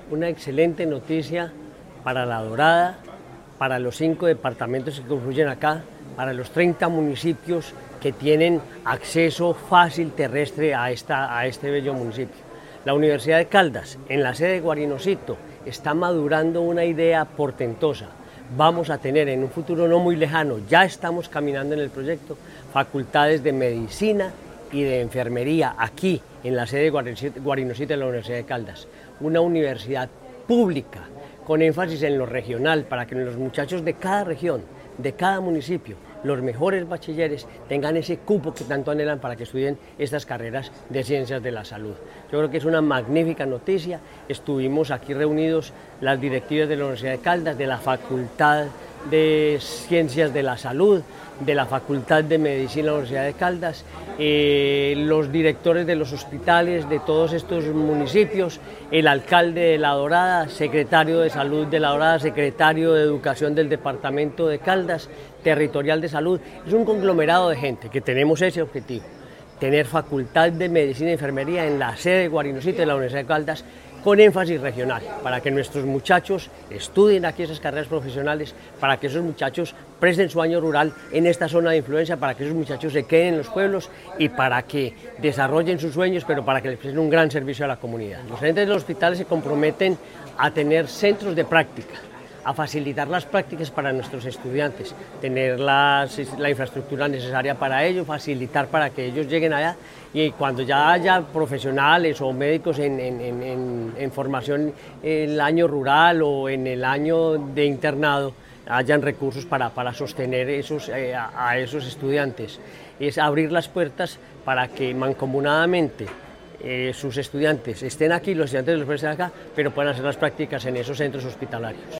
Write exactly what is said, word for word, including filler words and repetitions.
una excelente noticia para La Dorada, para los cinco departamentos que confluyen acá, para los treinta municipios que tienen acceso fácil terrestre a, esta, a este bello municipio. La Universidad de Caldas, en la sede de Guarinocito, está madurando una idea portentosa. Vamos a tener en un futuro no muy lejano, ya estamos caminando en el proyecto, facultades de medicina y de enfermería aquí, en la sede de Guarinocito de la Universidad de Caldas. Una universidad pública, con énfasis en lo regional, para que los muchachos de cada región, de cada municipio, los mejores bachilleres tengan ese cupo que tanto anhelan para que estudien estas carreras de ciencias de la salud. Yo creo que es una magnífica noticia. Estuvimos aquí reunidos las directivas de la Universidad de Caldas, de la Facultad de Ciencias de la Salud, de la Facultad de Medicina de la Universidad de Caldas, eh, los directores de los hospitales de todos estos municipios, el alcalde de La Dorada, secretario de Salud de La Dorada, secretario de Educación del Departamento de Caldas, territorial de salud. Es un conglomerado de gente que tenemos ese objetivo, tener Facultad de Medicina y Enfermería en la sede de Guarinocito de la Universidad de Caldas, con énfasis regional, para que nuestros muchachos estudien aquí esas carreras profesionales, para que esos muchachos presten su año rural en esta zona de influencia, para que esos muchachos se queden en los pueblos y para que desarrollen sus sueños, pero para que les presten un gran servicio a la comunidad. Los gerentes de los hospitales se comprometen a tener centros de práctica, a facilitar las prácticas para nuestros estudiantes, tener las, la infraestructura necesaria para ello, facilitar para que ellos lleguen allá y cuando ya haya profesionales o médicos en, en, en, en formación en el año rural o en el año de internado, hayan recursos para, para sostener esos, eh, a, a esos estudiantes. Es abrir las puertas para que mancomunadamente Eh, sus estudiantes estén aquí, los estudiantes de los profesores acá, pero puedan hacer las prácticas en esos centros hospitalarios.